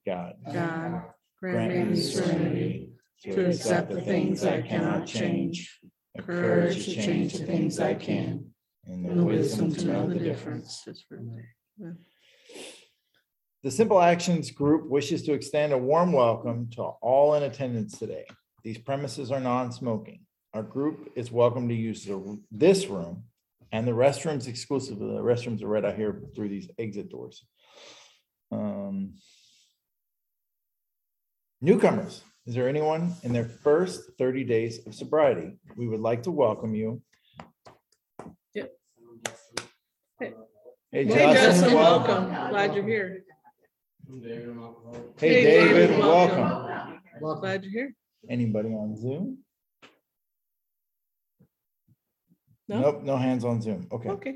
God, God, grant me serenity to accept the things I cannot change, the courage to change the things I can, and the wisdom to know the difference. The Simple Actions Group wishes to extend a warm welcome to all in attendance today. These premises are non-smoking. Our group is welcome to use this room and the restrooms exclusively. The restrooms are right out here through these exit doors. Newcomers, is there anyone in their first 30 days of sobriety? We would like to welcome you. Yep. Hey, Justin, welcome. Glad you're here. Hey, David, welcome. Glad you're here. Anybody on Zoom? No? Nope, no hands on Zoom. Okay. Okay.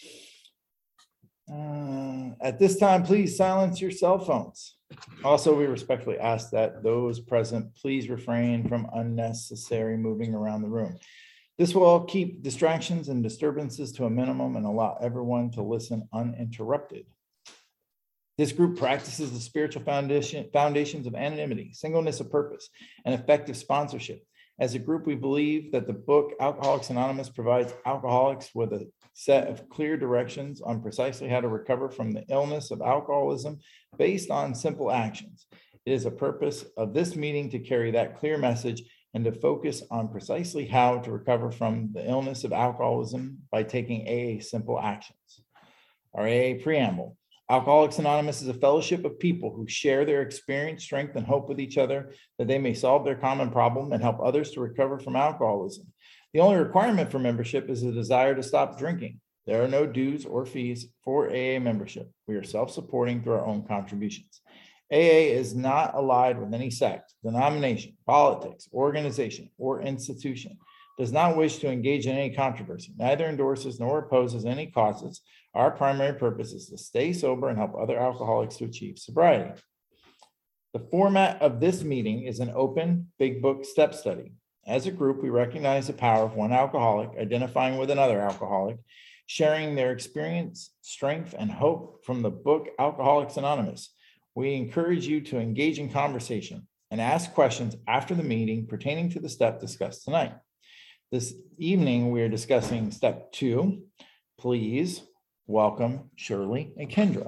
At this time, please silence your cell phones. Also, we respectfully ask that those present please refrain from unnecessary moving around the room. This will keep distractions and disturbances to a minimum and allow everyone to listen uninterrupted. This group practices the spiritual foundations of anonymity, singleness of purpose, and effective sponsorship. As a group, we believe that the book Alcoholics Anonymous provides alcoholics with a set of clear directions on precisely how to recover from the illness of alcoholism based on simple actions. It is a purpose of this meeting to carry that clear message and to focus on precisely how to recover from the illness of alcoholism by taking AA simple actions. Our AA preamble. Alcoholics Anonymous is a fellowship of people who share their experience, strength, and hope with each other that they may solve their common problem and help others to recover from alcoholism. The only requirement for membership is a desire to stop drinking. There are no dues or fees for AA membership. We are self-supporting through our own contributions. AA is not allied with any sect, denomination, politics, organization, or institution. Does not wish to engage in any controversy, neither endorses nor opposes any causes. Our primary purpose is to stay sober and help other alcoholics to achieve sobriety. The format of this meeting is an open big book step study. As a group, we recognize the power of one alcoholic identifying with another alcoholic, sharing their experience, strength, and hope from the book Alcoholics Anonymous. We encourage you to engage in conversation and ask questions after the meeting pertaining to the step discussed tonight. This evening, we are discussing step 2. Please welcome Shirley and Kendra.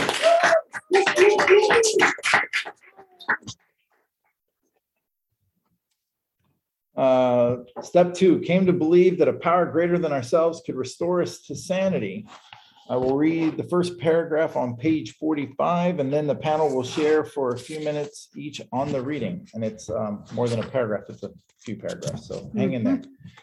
Step 2, came to believe that a power greater than ourselves could restore us to sanity. I will read the first paragraph on page 45, and then the panel will share for a few minutes each on the reading. And it's more than a paragraph, it's a few paragraphs, so hang in there.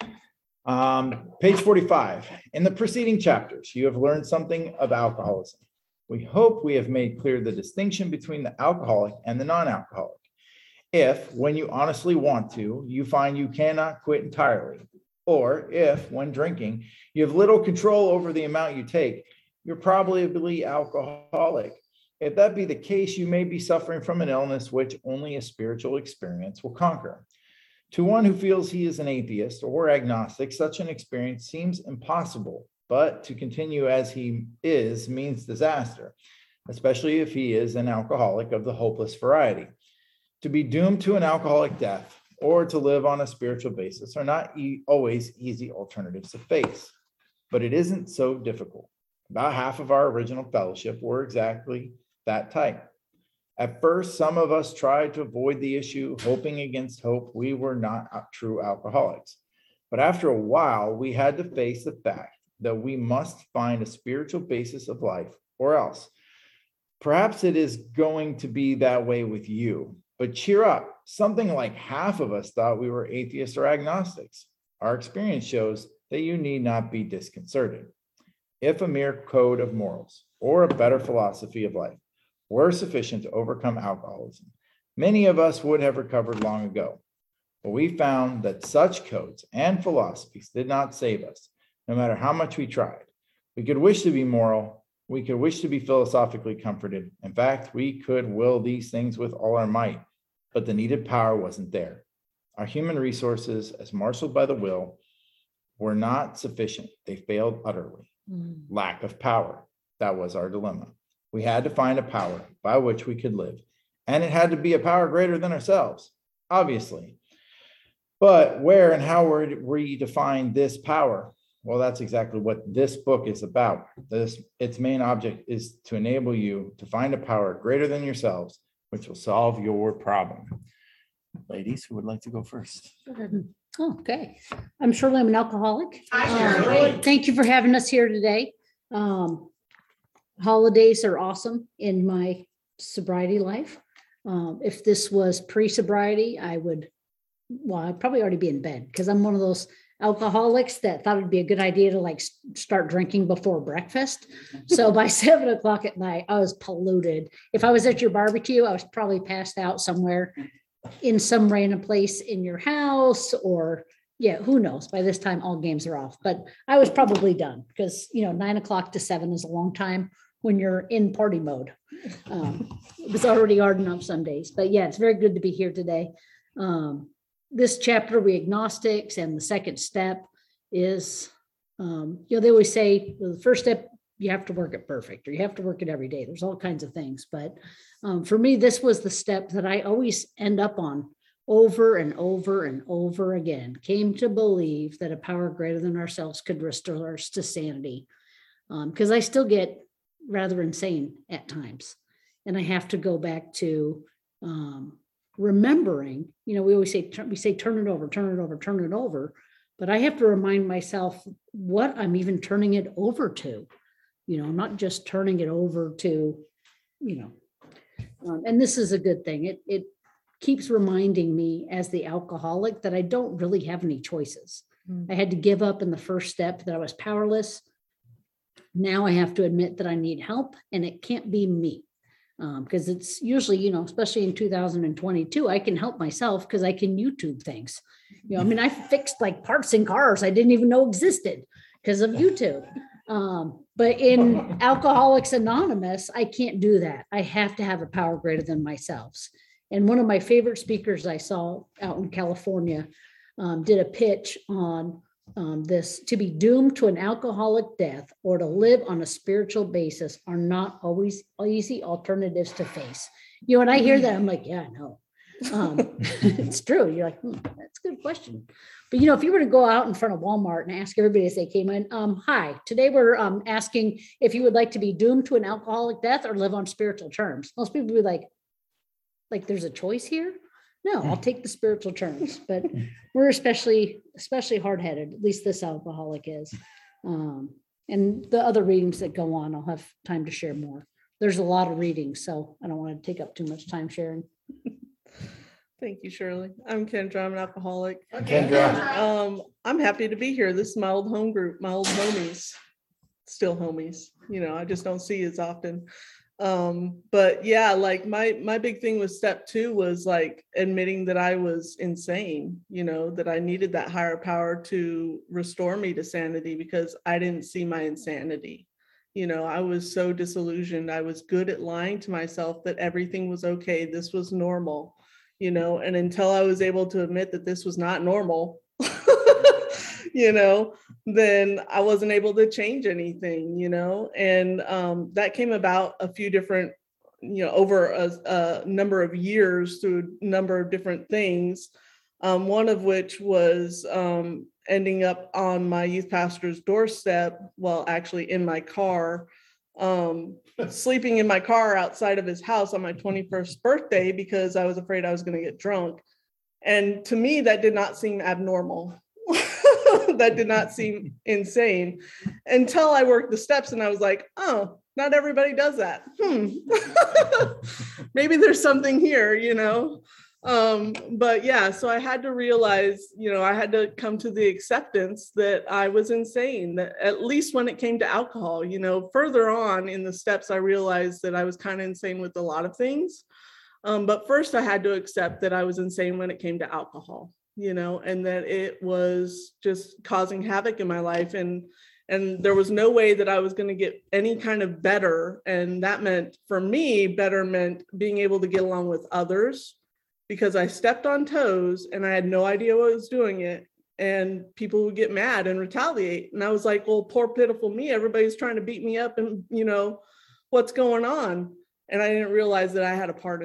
Page 45. In the preceding chapters, you have learned something of alcoholism. We hope we have made clear the distinction between the alcoholic and the non-alcoholic. If, when you honestly want to, you find you cannot quit entirely, or if, when drinking, you have little control over the amount you take, you're probably alcoholic. If that be the case, you may be suffering from an illness which only a spiritual experience will conquer. To one who feels he is an atheist or agnostic, such an experience seems impossible, but to continue as he is means disaster, especially if he is an alcoholic of the hopeless variety. To be doomed to an alcoholic death or to live on a spiritual basis are not always easy alternatives to face, but it isn't so difficult. About half of our original fellowship were exactly that type. At first, some of us tried to avoid the issue, hoping against hope we were not true alcoholics. But after a while, we had to face the fact that we must find a spiritual basis of life, or else. Perhaps it is going to be that way with you, but cheer up. Something like half of us thought we were atheists or agnostics. Our experience shows that you need not be disconcerted. If a mere code of morals or a better philosophy of life were sufficient to overcome alcoholism, many of us would have recovered long ago. But we found that such codes and philosophies did not save us, no matter how much we tried. We could wish to be moral. We could wish to be philosophically comforted. In fact, we could will these things with all our might, but the needed power wasn't there. Our human resources, as marshaled by the will, were not sufficient. They failed utterly. Lack of power. That was our dilemma. We had to find a power by which we could live And it had to be a power greater than ourselves, obviously. But where and how would we define this power? Well, that's exactly what this book is about. Its main object is to enable you to find a power greater than yourselves, which will solve your problem. Ladies, who would like to go first? Okay, I'm Shirley. I'm an alcoholic. Hi, Shirley. Thank you for having us here today. Holidays are awesome in my sobriety life. If this was pre-sobriety, I'd probably already be in bed because I'm one of those alcoholics that thought it'd be a good idea to like start drinking before breakfast. So by 7 o'clock at night, I was polluted. If I was at your barbecue, I was probably passed out somewhere in some random place in your house, or who knows? By this time, all games are off. But I was probably done because 9 o'clock to 7 is a long time when you're in party mode. It was already hard enough some days, but yeah, it's very good to be here today. This chapter, we agnostics, and the second step is, they always say the first step, you have to work it perfect, or you have to work it every day. There's all kinds of things. But for me, this was the step that I always end up on over and over and over again. Came to believe that a power greater than ourselves could restore us to sanity. Because I still get rather insane at times. And I have to go back to remembering, we always say, turn it over, turn it over, turn it over. But I have to remind myself what I'm even turning it over to. I'm not just turning it over to, and this is a good thing. It keeps reminding me as the alcoholic that I don't really have any choices. I had to give up in the first step that I was powerless. Now I have to admit that I need help, and it can't be me. Because it's usually, especially in 2022, I can help myself because I can YouTube things. I fixed like parts in cars I didn't even know existed because of YouTube. But in Alcoholics Anonymous, I can't do that. I have to have a power greater than myself. And one of my favorite speakers I saw out in California did a pitch on this: to be doomed to an alcoholic death or to live on a spiritual basis are not always easy alternatives to face. When I hear that, I'm like, yeah, I know. It's true. You're like, that's a good question. But if you were to go out in front of Walmart and ask everybody as they came in, hi, today we're asking if you would like to be doomed to an alcoholic death or live on spiritual terms. Most people would be like there's a choice here. No, I'll take the spiritual terms, but we're especially hard-headed, at least this alcoholic is. And the other readings that go on, I'll have time to share more. There's a lot of readings, so I don't want to take up too much time sharing. Thank you, Shirley. I'm Kendra. I'm an alcoholic. Kendra. I'm happy to be here. This is my old home group, my old homies, still homies. I just don't see as often. But yeah, like my big thing with step 2 was like admitting that I was insane, that I needed that higher power to restore me to sanity because I didn't see my insanity. I was so disillusioned. I was good at lying to myself that everything was okay. This was normal, and until I was able to admit that this was not normal, then I wasn't able to change anything, and that came about a few different, over a number of years through a number of different things. One of which was ending up on my youth pastor's doorstep, well, actually in my car, sleeping in my car outside of his house on my 21st birthday because I was afraid I was going to get drunk. And to me, that did not seem abnormal. That did not seem insane until I worked the steps and I was like, oh, not everybody does that. Maybe there's something here, But yeah, so I had to realize, I had to come to the acceptance that I was insane, that at least when it came to alcohol. Further on in the steps, I realized that I was kind of insane with a lot of things. But first I had to accept that I was insane when it came to alcohol, and that it was just causing havoc in my life. And there was no way that I was going to get any kind of better. And that meant, for me, better meant being able to get along with others, because I stepped on toes and I had no idea what was doing it. And people would get mad and retaliate. And I was like, well, poor pitiful me. Everybody's trying to beat me up and, what's going on? And I didn't realize that I had a part in that.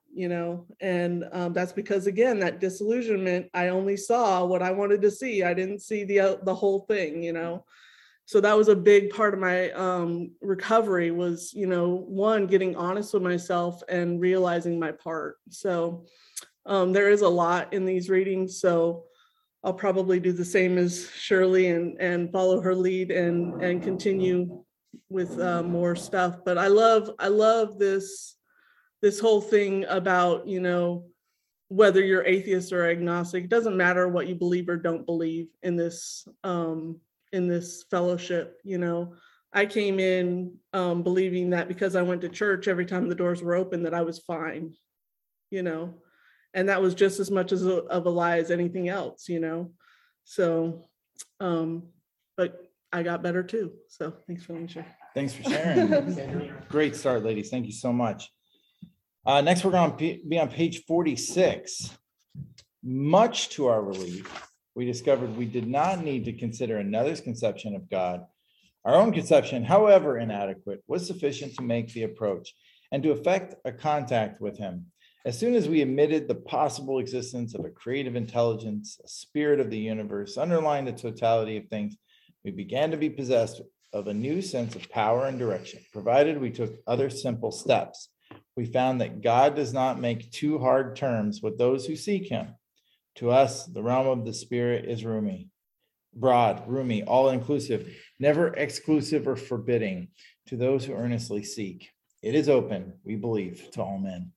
and that's because, again, that disillusionment, I only saw what I wanted to see. I didn't see the whole thing. So that was a big part of my recovery was, one, getting honest with myself and realizing my part. So there is a lot in these readings. So I'll probably do the same as Shirley and follow her lead and continue with more stuff. But I love this whole thing about, whether you're atheist or agnostic, it doesn't matter what you believe or don't believe in this fellowship. I came in believing that because I went to church every time the doors were open, that I was fine, and that was just as much of a lie as anything else, so but I got better too. So thanks for letting me share. Thanks for sharing. Great start, ladies. Thank you so much. Next, we're going to be on page 46. Much to our relief, we discovered we did not need to consider another's conception of God. Our own conception, however inadequate, was sufficient to make the approach and to effect a contact with him. As soon as we admitted the possible existence of a creative intelligence, a spirit of the universe, underlying the totality of things, we began to be possessed of a new sense of power and direction, provided we took other simple steps. We found that God does not make too hard terms with those who seek him. To us, the realm of the spirit is roomy, broad, roomy, all-inclusive, never exclusive or forbidding to those who earnestly seek. It is open, we believe, to all men.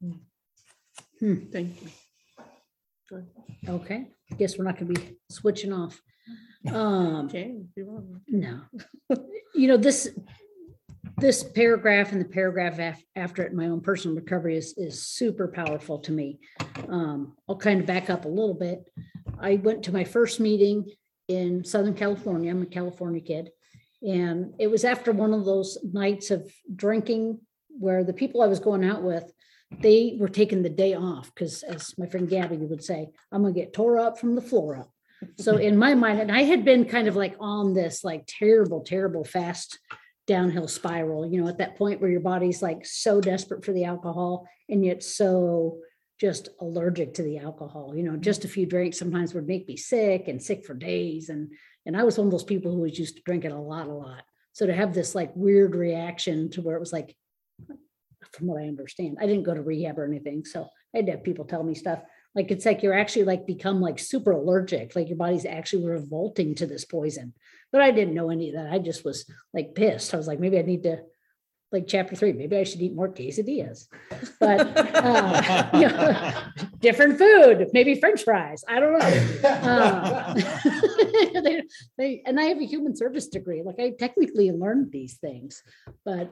Thank you. Good. Okay, I guess we're not going to be switching off. Okay, if you want. No, this paragraph and the paragraph after it in my own personal recovery is super powerful to me. I'll kind of back up a little bit. I went to my first meeting in Southern California. I'm a California kid. And it was after one of those nights of drinking where the people I was going out with, they were taking the day off because, as my friend Gabby would say, I'm going to get tore up from the floor up. So in my mind, and I had been kind of like on this like terrible, fast downhill spiral, at that point where your body's like so desperate for the alcohol and yet so just allergic to the alcohol. Just a few drinks sometimes would make me sick and sick for days. And I was one of those people who was used to drinking a lot. So to have this like weird reaction to where it was like, from what I understand, I didn't go to rehab or anything. So I had to have people tell me stuff. Like, it's like you're actually like become like super allergic, like your body's actually revolting to this poison. But I didn't know any of that. I just was like pissed. I was like, maybe I need to, like chapter 3, maybe I should eat more quesadillas. But different food, maybe French fries. I don't know. And I have a human service degree. Like I technically learned these things. But,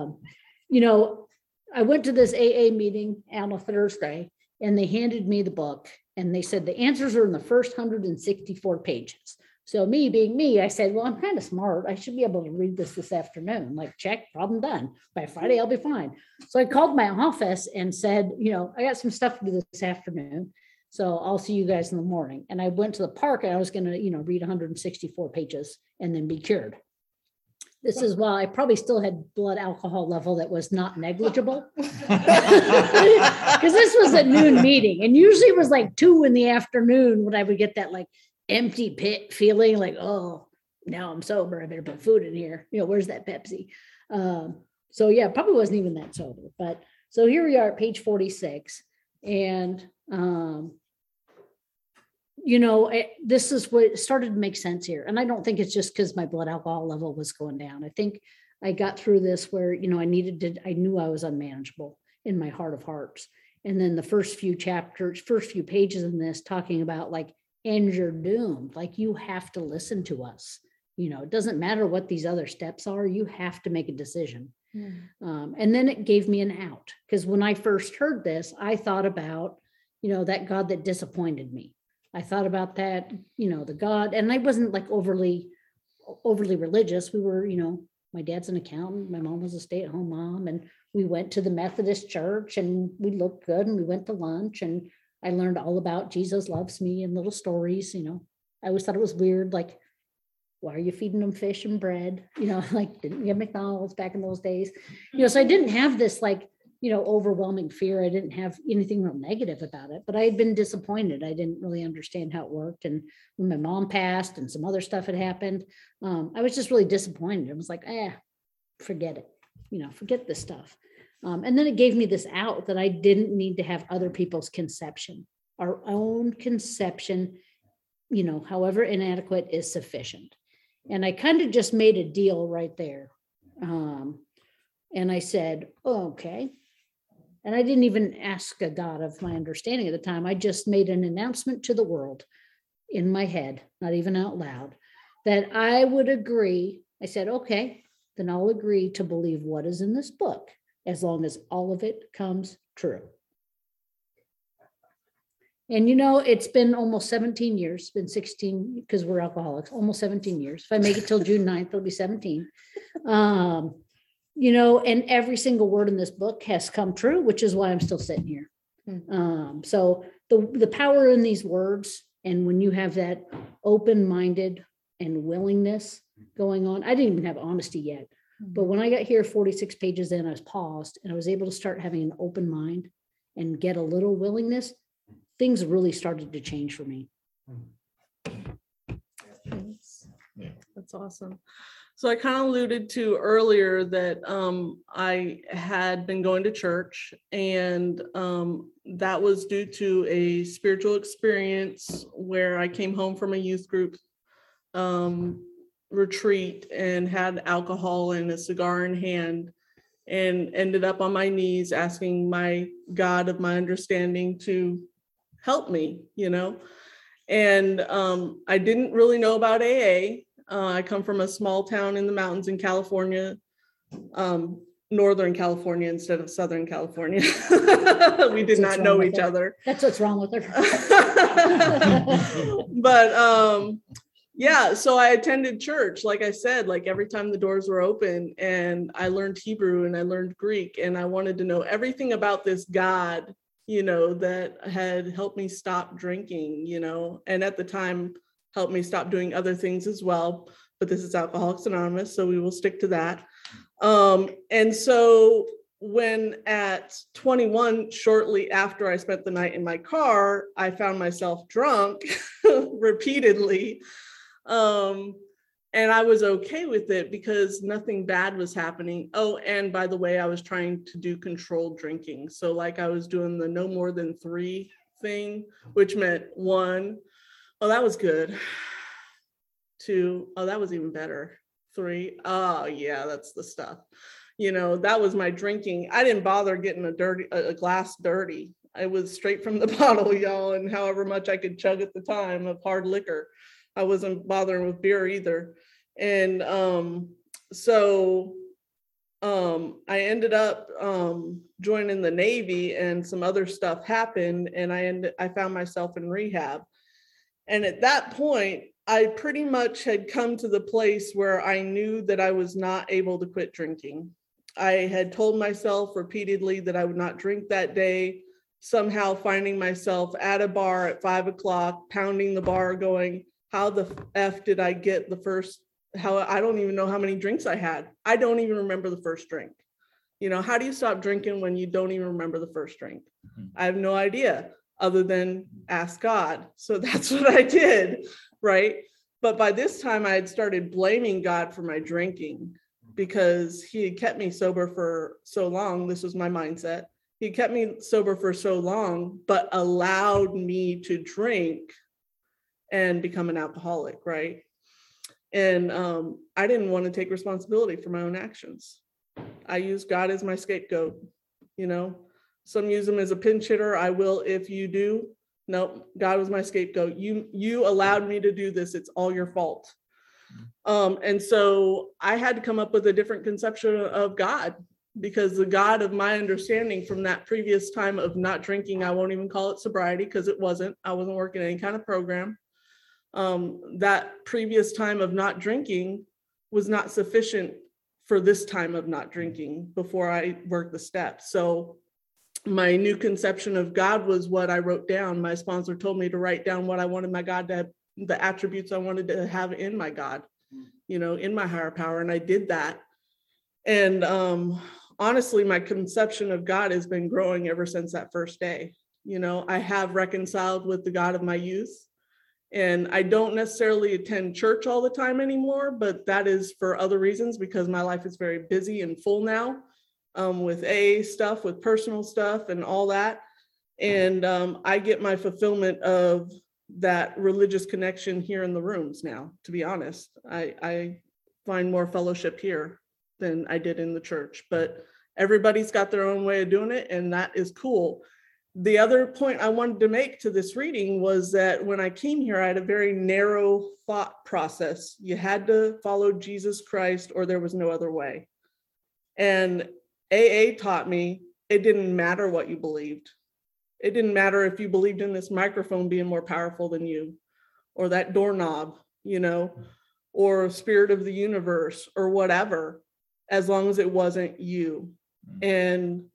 I went to this AA meeting on a Thursday and they handed me the book and they said the answers are in the first 164 pages. So me being me, I said, well, I'm kind of smart. I should be able to read this afternoon. Like, check, problem done. By Friday, I'll be fine. So I called my office and said, I got some stuff to do this afternoon. So I'll see you guys in the morning. And I went to the park and I was going to, read 164 pages and then be cured. This is while I probably still had blood alcohol level that was not negligible. Because this was a noon meeting. And usually it was like 2 in the afternoon when I would get that like empty pit feeling like, oh, now I'm sober. I better put food in here. Where's that Pepsi? So yeah, probably wasn't even that sober. But so here we are at page 46. And, this is what started to make sense here. And I don't think it's just because my blood alcohol level was going down. I think I got through this where, I knew I was unmanageable in my heart of hearts. And then the first few pages in this talking about like, and you're doomed. Like you have to listen to us. It doesn't matter what these other steps are. You have to make a decision. And then it gave me an out. Because when I first heard this, I thought about, that God that disappointed me. I thought about that, the God, and I wasn't like overly religious. We were, my dad's an accountant. My mom was a stay-at-home mom. And we went to the Methodist church and we looked good and we went to lunch and I learned all about Jesus loves me and little stories. I always thought it was weird. Like, why are you feeding them fish and bread? Like, didn't we have McDonald's back in those days? So I didn't have this like overwhelming fear. I didn't have anything real negative about it, but I had been disappointed. I didn't really understand how it worked. And when my mom passed and some other stuff had happened, I was just really disappointed. I was like, forget it, forget this stuff. And then it gave me this out that I didn't need to have other people's conception. Our own conception, however inadequate, is sufficient. And I kind of just made a deal right there. And I said, okay. And I didn't even ask a God of my understanding at the time. I just made an announcement to the world in my head, not even out loud, that I would agree. I said, okay, then I'll agree to believe what is in this book, as long as all of it comes true. And it's been almost 17 years, been 16 because we're alcoholics, almost 17 years. If I make it till June 9th, it'll be 17. And every single word in this book has come true, which is why I'm still sitting here. So the power in these words, and when you have that open-minded and willingness going on, I didn't even have honesty yet. But when I got here 46 pages in, I was paused and I was able to start having an open mind and get a little willingness. Things really started to change for me. That's awesome. So I kind of alluded to earlier that I had been going to church, and that was due to a spiritual experience where I came home from a youth group retreat and had alcohol and a cigar in hand, and ended up on my knees asking my God of my understanding to help me, and I didn't really know about AA. I come from a small town in the mountains in California, Northern California instead of Southern California. We did not know each other. That's what's wrong with her. But yeah, so I attended church, like I said, like every time the doors were open, and I learned Hebrew and I learned Greek, and I wanted to know everything about this God, that had helped me stop drinking, and at the time helped me stop doing other things as well. But this is Alcoholics Anonymous, so we will stick to that. And so when at 21, shortly after I spent the night in my car, I found myself drunk repeatedly. And I was okay with it because nothing bad was happening. Oh, and by the way, I was trying to do controlled drinking. So like I was doing the no more than 3 thing, which meant 1, oh, that was good. 2, oh, that was even better. 3, oh yeah, that's the stuff. That was my drinking. I didn't bother getting a glass dirty. I was straight from the bottle, y'all, and however much I could chug at the time of hard liquor. I wasn't bothering with beer either. And so I ended up joining the Navy, and some other stuff happened, and I found myself in rehab. And at that point, I pretty much had come to the place where I knew that I was not able to quit drinking. I had told myself repeatedly that I would not drink that day, somehow finding myself at a bar at 5 o'clock, pounding the bar going, how the F did I get I don't even know how many drinks I had. I don't even remember the first drink. How do you stop drinking when you don't even remember the first drink? I have no idea, other than ask God. So that's what I did, right? But by this time I had started blaming God for my drinking because he had kept me sober for so long. This was my mindset. He kept me sober for so long, but allowed me to drink and become an alcoholic, right? And I didn't want to take responsibility for my own actions. I used God as my scapegoat. Some use him as a pinch hitter. I will if you do. No, God was my scapegoat. You allowed me to do this. It's all your fault. And so I had to come up with a different conception of God, because the God of my understanding from that previous time of not drinking, I won't even call it sobriety because it wasn't. I wasn't working any kind of program. That previous time of not drinking was not sufficient for this time of not drinking before I worked the steps. So my new conception of God was what I wrote down. My sponsor told me to write down what I wanted my God to have, the attributes I wanted to have in my God, in my higher power. And I did that. And honestly, my conception of God has been growing ever since that first day. You know, I have reconciled with the God of my youth, and I don't necessarily attend church all the time anymore, but that is for other reasons because my life is very busy and full now, with AA stuff, with personal stuff and all that. And I get my fulfillment of that religious connection here in the rooms now, to be honest. I find more fellowship here than I did in the church, but everybody's got their own way of doing it, and that is cool. The other point I wanted to make to this reading was that when I came here, I had a very narrow thought process. You had to follow Jesus Christ or there was no other way. And AA taught me it didn't matter what you believed. It didn't matter if you believed in this microphone being more powerful than you, or that doorknob, you know, or spirit of the universe or whatever, as long as it wasn't you. And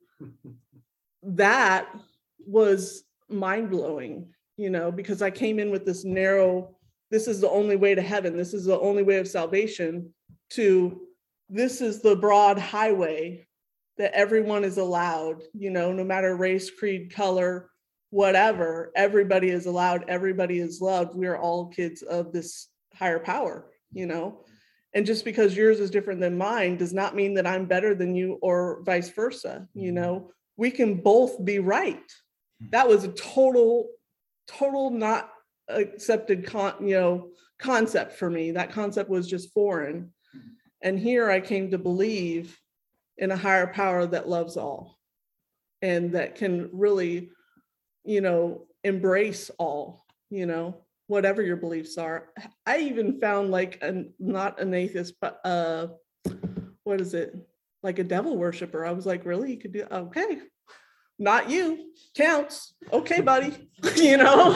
that was mind-blowing, you know, because I came in with this narrow, this is the only way to heaven, this is the only way of salvation, to this is the broad highway that everyone is allowed, you know, no matter race, creed, color, whatever, everybody is allowed, everybody is loved. We are all kids of this higher power, you know. And just because yours is different than mine does not mean that I'm better than you or vice versa, you know. We can both be right. That was a total not accepted concept for me. That concept was just foreign. And here I came to believe in a higher power that loves all and that can really, you know, embrace all, you know, whatever your beliefs are. I even found like not an atheist, but what is it? Like a devil worshiper. I was like, really? You could do, okay. Not you, counts. Okay, buddy, you know,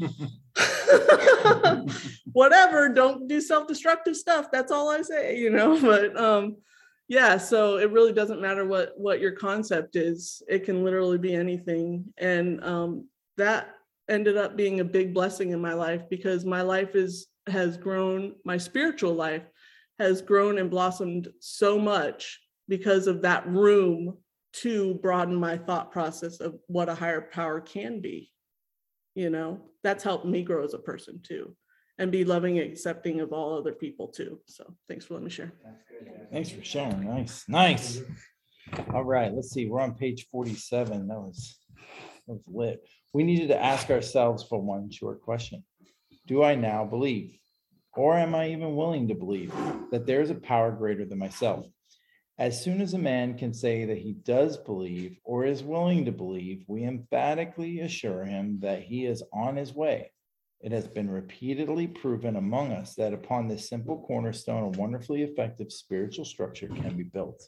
whatever, don't do self-destructive stuff. That's all I say, you know, but yeah, so it really doesn't matter what your concept is. It can literally be anything. And that ended up being a big blessing in my life because my life has grown, my spiritual life has grown and blossomed so much because of that room to broaden my thought process of what a higher power can be. You know, that's helped me grow as a person too, and be loving and accepting of all other people too. So thanks for letting me share. Thanks for sharing. Nice. All right, let's see. We're on page 47. That was lit. We needed to ask ourselves for one short question. Do I now believe, or am I even willing to believe that there is a power greater than myself? As soon as a man can say that he does believe or is willing to believe, we emphatically assure him that he is on his way. It has been repeatedly proven among us that upon this simple cornerstone, a wonderfully effective spiritual structure can be built.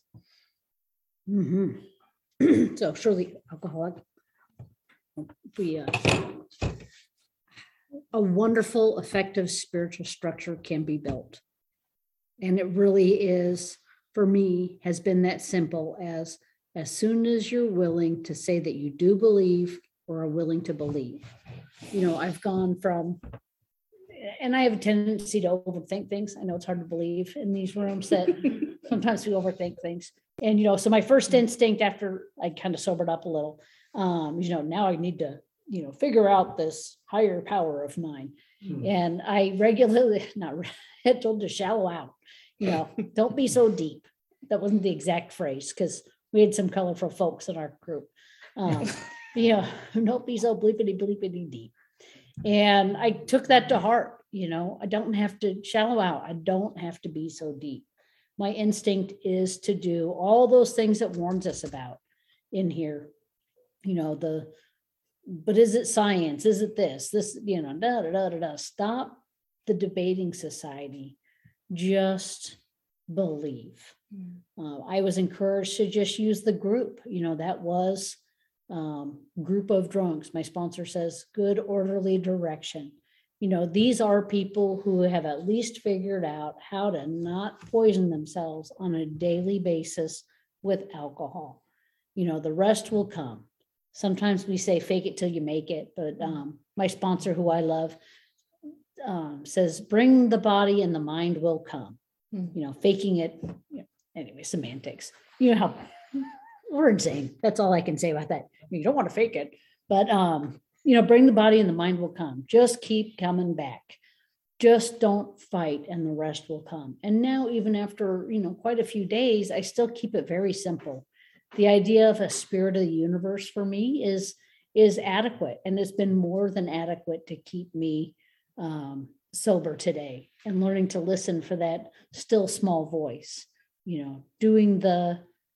Mm-hmm. So surely alcoholic, a wonderful, effective spiritual structure can be built. And it really is, for me, has been that simple as soon as you're willing to say that you do believe or are willing to believe. You know, I've gone from, and I have a tendency to overthink things. I know it's hard to believe in these rooms that sometimes we overthink things. And, you know, so my first instinct after I kind of sobered up a little, you know, now I need to, you know, figure out this higher power of mine. And I regularly, I told to shallow out, you know, don't be so deep. That wasn't the exact phrase because we had some colorful folks in our group. You know, don't be so bleepity deep. And I took that to heart. You know, I don't have to shallow out. I don't have to be so deep. My instinct is to do all those things that warns us about in here. You know, but is it science? Is it this, you know, Stop the debating society. Just believe. I was encouraged to just use the group. You know, that was group of drunks. My sponsor says good orderly direction. You know, these are people who have at least figured out how to not poison themselves on a daily basis with alcohol. You know, the rest will come. Sometimes we say fake it till you make it, but my sponsor, who I love, says bring the body and the mind will come. You know, faking it, you know, anyway, semantics. You know we're insane. That's all I can say about that. I mean, you don't want to fake it, but bring the body and the mind will come. Just keep coming back. Just don't fight and the rest will come. And now, even after, quite a few days, I still keep it very simple. The idea of a spirit of the universe for me is adequate. And it's been more than adequate to keep me sober today and learning to listen for that still small voice, doing the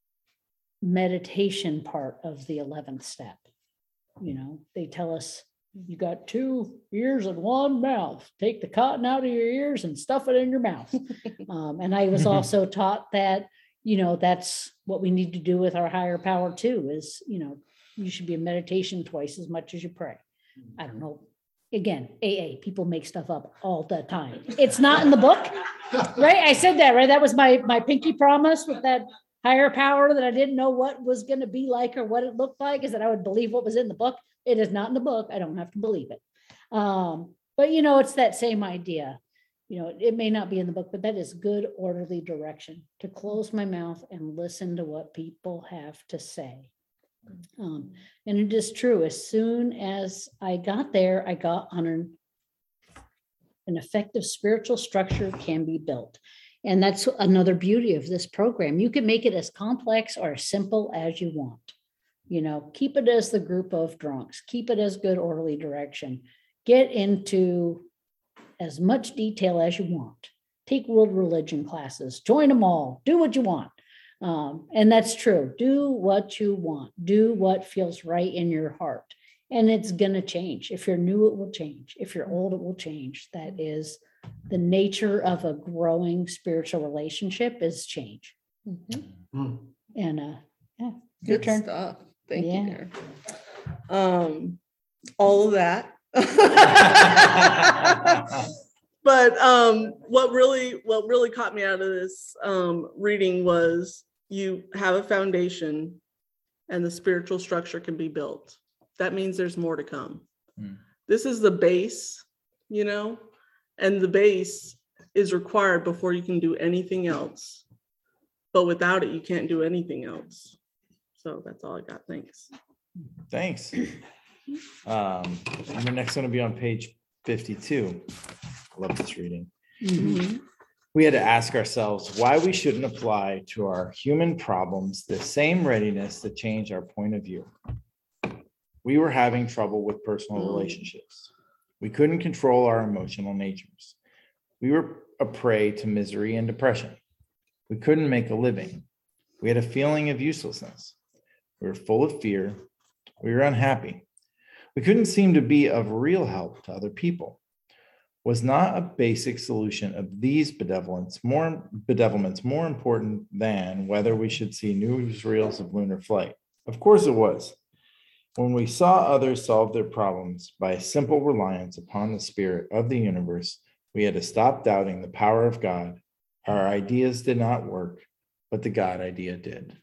meditation part of the 11th step. They tell us you got 2 ears and 1 mouth. Take the cotton out of your ears and stuff it in your mouth. And I was also taught that, that's what we need to do with our higher power too, is, you should be in meditation twice as much as you pray. I don't know. Again, AA, people make stuff up all the time. It's not in the book, right? I said that, right? That was my pinky promise with that higher power that I didn't know what was going to be like or what it looked like, is that I would believe what was in the book. It is not in the book. I don't have to believe it. But, it's that same idea. It may not be in the book, but that is good, orderly direction to close my mouth and listen to what people have to say. And it is true. As soon as I got there, I got on an effective spiritual structure can be built. And that's another beauty of this program. You can make it as complex or as simple as you want. Keep it as the group of drunks, keep it as good, orderly direction, get into as much detail as you want, take world religion classes, join them all, do what you want. And that's true. Do what you want, do what feels right in your heart. And it's going to change. If you're new, it will change. If you're old, it will change. That is the nature of a growing spiritual relationship, is change. And yeah, your Good turn. stuff. Thank Yeah. you, Karen. All of that. But what really caught me out of this reading was you have a foundation and the spiritual structure can be built. That means there's more to come. This is the base, and the base is required before you can do anything else. But without it, you can't do anything else. So that's all I got. Thanks. Thanks. And the next one will be on page 52. I love this reading. We had to ask ourselves why we shouldn't apply to our human problems the same readiness to change our point of view. We were having trouble with personal relationships. We couldn't control our emotional natures. We were a prey to misery and depression. We couldn't make a living. We had a feeling of uselessness. We were full of fear. We were unhappy. We couldn't seem to be of real help to other people. Was not a basic solution of these bedevilments more important than whether we should see newsreels of lunar flight? Of course it was. When we saw others solve their problems by a simple reliance upon the spirit of the universe, we had to stop doubting the power of God. Our ideas did not work, but the God idea did.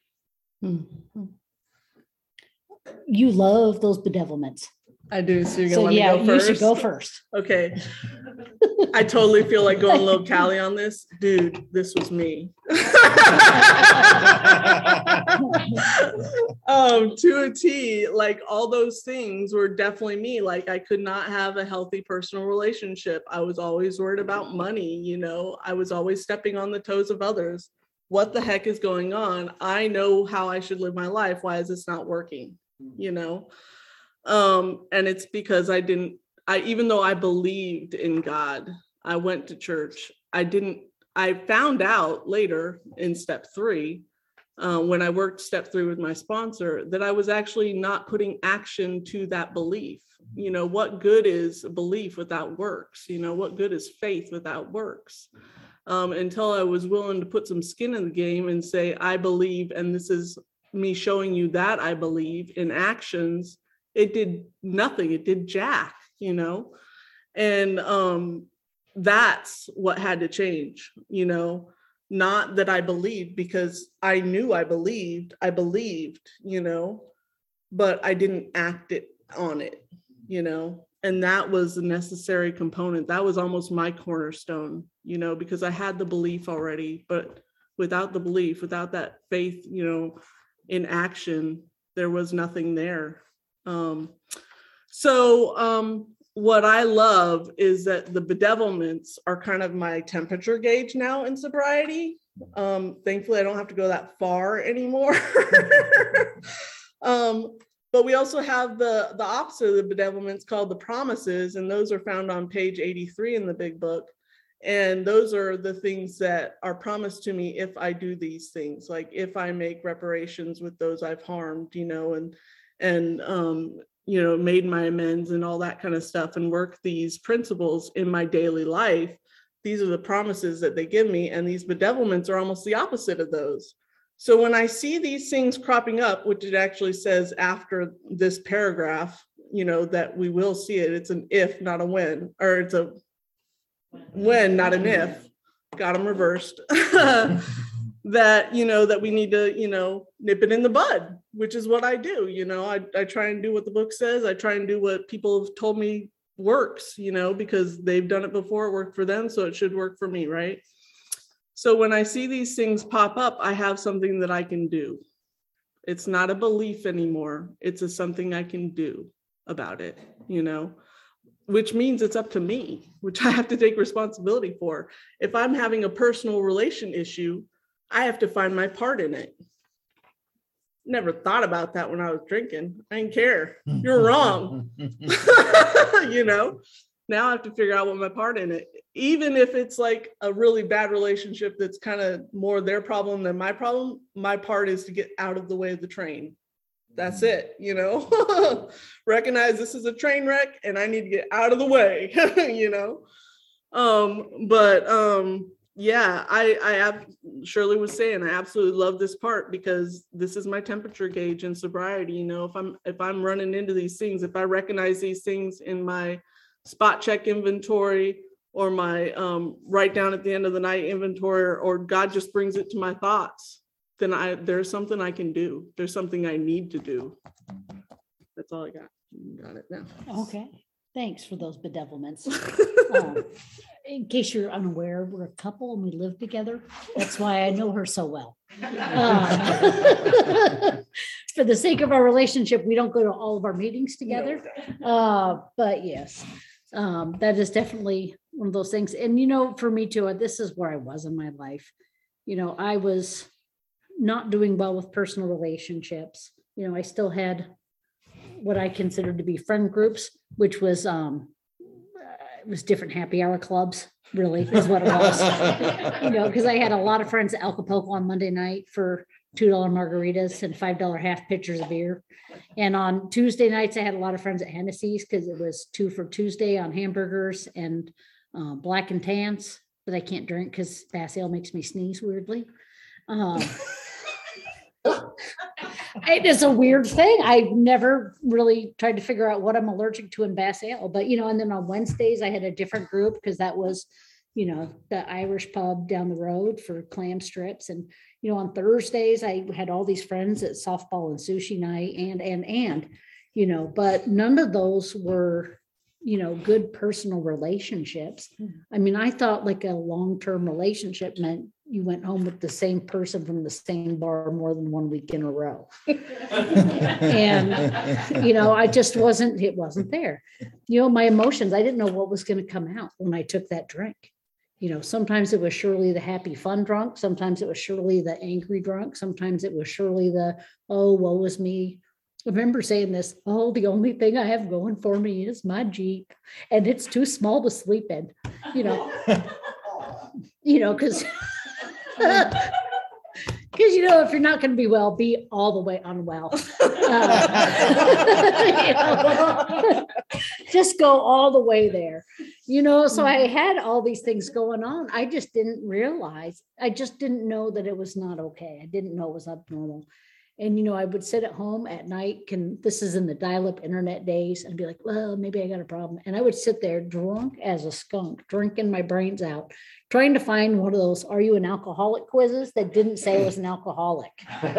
You love those bedevilments. I do. So you're So gonna let yeah, me go you first? should go first. Okay. I totally feel like going a little Cali on this. Dude, this was me. To a T, like all those things were definitely me. Like I could not have a healthy personal relationship. I was always worried about money, I was always stepping on the toes of others. What the heck is going on? I know how I should live my life. Why is this not working? And it's because even though I believed in God, I went to church. I found out later in step 3, when I worked step 3 with my sponsor, that I was actually not putting action to that belief. What good is belief without works? What good is faith without works? Until I was willing to put some skin in the game and say, I believe, and this is me showing you that I believe in actions. It did nothing. It did jack, and that's what had to change, not that I believed, because I knew I believed, but I didn't act on it, and that was a necessary component. That was almost my cornerstone, because I had the belief already, but without the belief, without that faith, in action, there was nothing there. What I love is that the bedevilments are kind of my temperature gauge now in sobriety. Thankfully, I don't have to go that far anymore. But we also have the opposite of the bedevilments called the promises, and those are found on page 83 in the big book. And those are the things that are promised to me if I do these things, like if I make reparations with those I've harmed, and made my amends and all that kind of stuff, and work these principles in my daily life. These are the promises that they give me, and these bedevilments are almost the opposite of those. So when I see these things cropping up, which it actually says after this paragraph, that we will see it. It's an if, not a when, or it's a when, not an if. Got them reversed. That we need to nip it in the bud, which is what I do. I try and do what the book says. I try and do what people have told me works, because they've done it before, it worked for them, so it should work for me, right? So when I see these things pop up, I have something that I can do. It's not a belief anymore. It's something I can do about it, which means it's up to me, which I have to take responsibility for. If I'm having a personal relation issue, I have to find my part in it. Never thought about that when I was drinking. I didn't care. You're wrong. Now I have to figure out what my part in it. Even if it's like a really bad relationship that's kind of more their problem than my problem, my part is to get out of the way of the train. That's it, Recognize this is a train wreck and I need to get out of the way, Yeah, Shirley was saying, I absolutely love this part because this is my temperature gauge in sobriety. If I'm running into these things, if I recognize these things in my spot check inventory or my write down at the end of the night inventory, or God just brings it to my thoughts, then there's something I can do. There's something I need to do. That's all I got. Got it now. Okay. Thanks for those bedevilments. In case you're unaware, we're a couple and we live together. That's why I know her so well. For the sake of our relationship, we don't go to all of our meetings together. But yes, that is definitely one of those things. And, for me too, this is where I was in my life. I was not doing well with personal relationships. I still had what I considered to be friend groups, which was it was different happy hour clubs, really, is what it was. Because I had a lot of friends at Acapulco on Monday night for $2 margaritas and $5 half pitchers of beer. And on Tuesday nights, I had a lot of friends at Hennessy's because it was 2 for Tuesday on hamburgers and black and tans, but I can't drink because Bass Ale makes me sneeze weirdly. It is a weird thing. I've never really tried to figure out what I'm allergic to in Bass Ale, but and then on Wednesdays I had a different group because that was, the Irish pub down the road for clam strips. And, on Thursdays I had all these friends at softball and sushi night and, but none of those were, good personal relationships. I mean, I thought like a long-term relationship meant you went home with the same person from the same bar more than 1 week in a row. And, it wasn't there. My emotions, I didn't know what was going to come out when I took that drink. Sometimes it was surely the happy, fun drunk. Sometimes it was surely the angry drunk. Sometimes it was surely the, oh, woe was me. I remember saying this, oh, the only thing I have going for me is my Jeep and it's too small to sleep in, because if you're not going to be well, be all the way unwell. Just go all the way there, so I had all these things going on. I just didn't realize, I just didn't know that it was not okay. I didn't know it was abnormal. And, I would sit at home at night, this is in the dial-up internet days, and be like, well, maybe I got a problem. And I would sit there drunk as a skunk, drinking my brains out, trying to find one of those, are you an alcoholic quizzes that didn't say I was an alcoholic.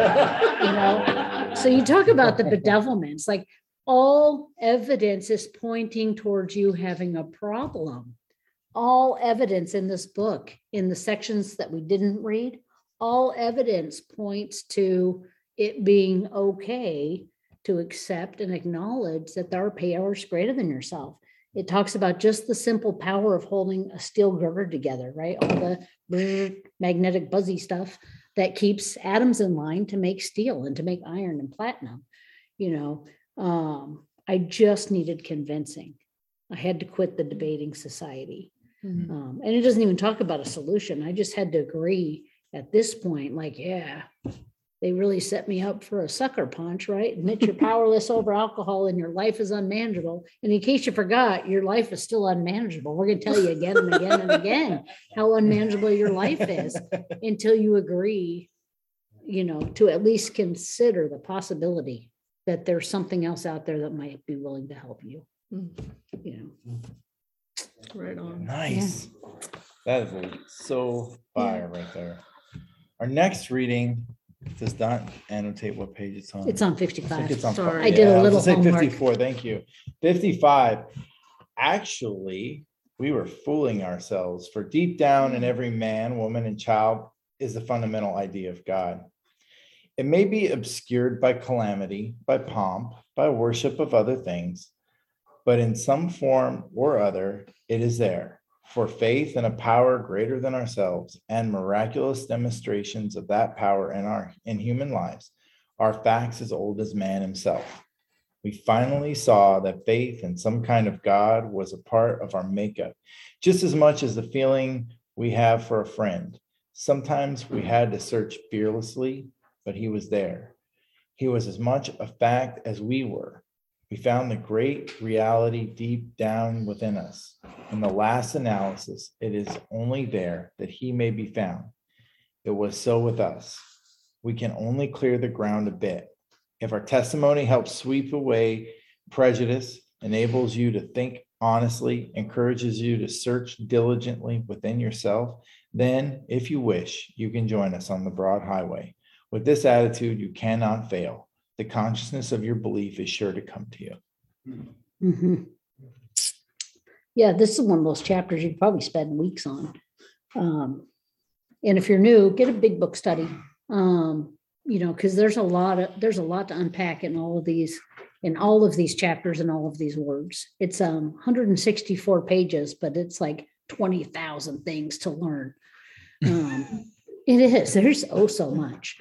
So you talk about the bedevilments, like all evidence is pointing towards you having a problem. All evidence in this book, in the sections that we didn't read, all evidence points to it being okay to accept and acknowledge that there are powers greater than yourself. It talks about just the simple power of holding a steel girder together, right? All the magnetic buzzy stuff that keeps atoms in line to make steel and to make iron and platinum. I just needed convincing. I had to quit the debating society. Mhm. And it doesn't even talk about a solution. I just had to agree at this point, like, yeah, they really set me up for a sucker punch, right? Admit you're powerless over alcohol and your life is unmanageable. And in case you forgot, your life is still unmanageable. We're going to tell you again and again and again how unmanageable your life is until you agree, to at least consider the possibility that there's something else out there that might be willing to help you. Mhm. Right on. Nice. That is so fire right there. Our next reading does not annotate what page it's on. It's on I think 55. it's on. Sorry. I did a was little gonna say homework. 54, thank you. 55. Actually, we were fooling ourselves, for deep down in every man, woman, and child is the fundamental idea of God. It may be obscured by calamity, by pomp, by worship of other things, but in some form or other, it is there. For faith in a power greater than ourselves and miraculous demonstrations of that power in human lives are facts as old as man himself. We finally saw that faith in some kind of God was a part of our makeup, just as much as the feeling we have for a friend. Sometimes we had to search fearlessly, but he was there. He was as much a fact as we were. We found the great reality deep down within us. In the last analysis, it is only there that he may be found. It was so with us. We can only clear the ground a bit. If our testimony helps sweep away prejudice, enables you to think honestly, encourages you to search diligently within yourself, then, if you wish, you can join us on the broad highway. With this attitude, you cannot fail. The consciousness of your belief is sure to come to you. Mhm. Yeah, this is one of those chapters you'd probably spend weeks on. And if you're new, get a big book study. Because there's a lot to unpack in all of these chapters and all of these words. It's 164 pages, but it's like 20,000 things to learn. It is. There's so much.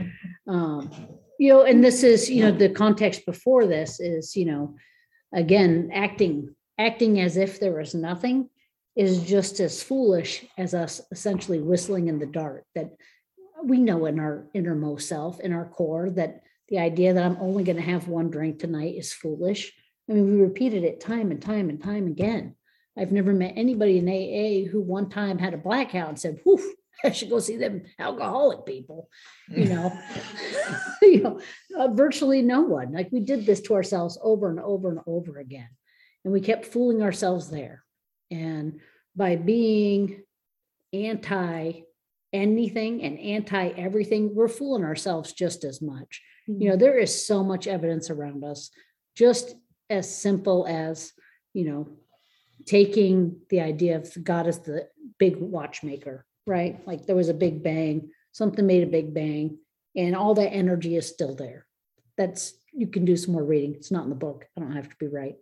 And this is, the context before this is, again, acting as if there was nothing is just as foolish as us essentially whistling in the dark. That we know in our innermost self, in our core, that the idea that I'm only going to have one drink tonight is foolish. I mean, we repeated it time and time and time again. I've never met anybody in AA who one time had a blackout and said, "Whew, I should go see them alcoholic people." Virtually no one. Like, we did this to ourselves over and over and over again. And we kept fooling ourselves there. And by being anti anything and anti everything, we're fooling ourselves just as much. There is so much evidence around us, just as simple as, taking the idea of God as the big watchmaker, right? Like, there was a big bang, something made a big bang, and all that energy is still there. You can do some more reading. It's not in the book. I don't have to be right.